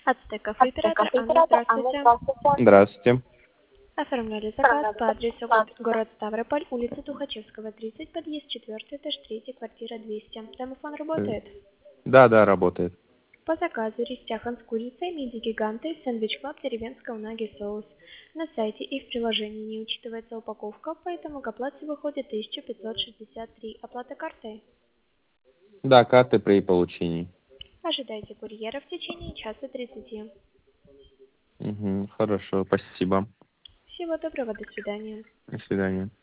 Ацтек кафе оператор Анна, здравствуйте. Здравствуйте. Оформляли заказ по адресу город Ставрополь, улица Тухачевского, 30, подъезд 4, этаж 3, квартира 200. Домофон работает? Да, работает. По заказу рис чахан с курицей, миди гиганты, сэндвич клаб, деревенского унаги соус. На сайте и в приложении не учитывается упаковка, поэтому к оплате выходит 1563. Оплата картой. Да, карты при получении. Ожидайте курьера в течение часа 30. Угу, хорошо, спасибо. Всего доброго, до свидания. До свидания.